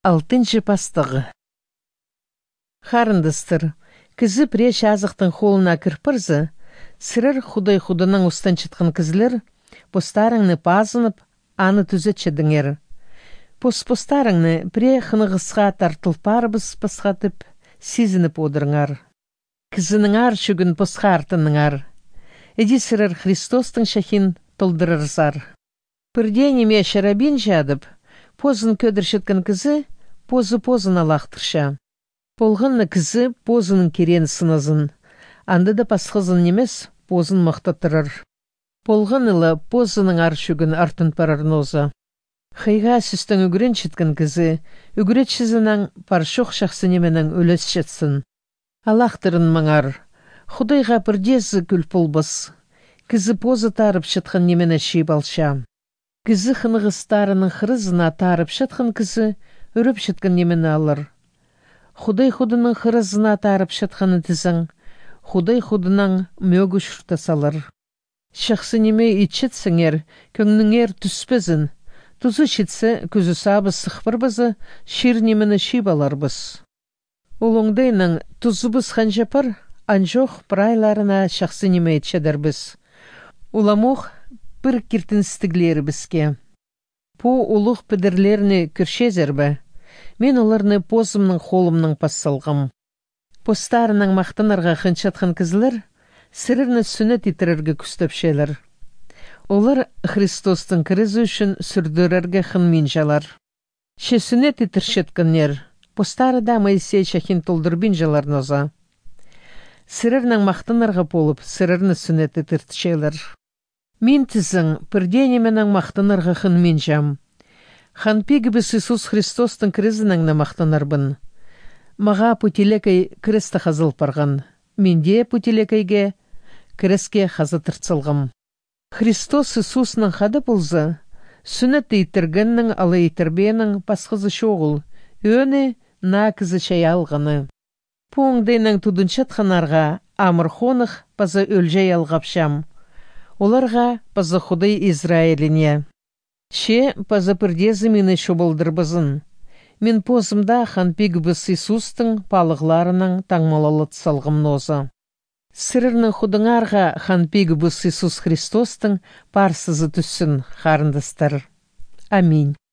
Алтынчы пастығы. Харындыстыр, кізі преш азықтың холына кірпірзі, сырыр худай-худының ұстан чытқын кізілер, постарыңны пазынып, аны түзетшедіңер. Постарыңны пре хынығысқа тартылпарбыз пасқатып, сезініп одырыңар. Кізінің ар шүгін посқа артыныңар. Эди сырыр Христостың шахин толдырырзар. Пірденеме шарабин жадып, позын көдіршеткін кізі, позы-позын алақтырша. Полғынны кізі позының керен сынызын. Анды да пасқызын немес позын мақтатырыр. Полғынылы позының аршүгін артын парар ноза. Хайға сүстің үгірен шеткін кізі, үгіретшізінің паршоқ шақсы неменің өлес шетсін. Алақтырын маңар. Худайға бірдезі күл полбыз. Кізі позы тарып шетқын немені шейб алша. Кізі хынығыстарының хырызына тарып шетқын кізі, үріп шеткін немені алыр. Худай-худының хырызына тарып шетқыны тізің, худай-худының мөгі шұрта салыр. Шақсы неме итшетсіңер, көңніңер түспізін. Тұзы шетсі, күзі сабы сықпырбызы, шир немені шейб аларбыз. Олыңдайның тұзыбыз ханжапар, анжоқ прайларына шақсы неме етшедербіз. Уламоқ бір кертінстіглері бізге. По улық підірлеріні күршезербі. Мен оларны позымның холымның пассалғым. Постарының мақтанарға қыншатқын кізілер, сірірні сүнет етірерге күстөпшелер. Олар Христостың кірізі үшін сүрдірерге қын минжалар. Ше сүнет етіршеткінер, постары да Моисей шахин толдырбин жалар ноза. Сірірнің мақтанарға болып, сірірні сүнет етіртшелер. Мен тізің, пірденеменің мақтанарға қын минжам. Ханпегібіс Иисус Христостың кірізінің мақтанарбын. Маға путилекай кірісті қазыл парған. Менде путилекайге кіріске қазы тұртсылғым. Христос Иисусның қады болзы, сүнет ейтіргіннің алы ейтірбенің пасқызы шоғыл, өне на кізі шай алғаны. Пуыңдайның тұдыншатқанарға амырхонық пазы өлжей алғапшам. Оларға пазы худай Израиліне. Ше пазы пірдезі мені шобылдырбызын. Мен позымда ханпегібіс Иисустың палығларының таңмалалыт салғым нозы. Сірірнің худыңарға ханпегібіс Иисус Христостың парсызы түссін, харындыстар. Аминь.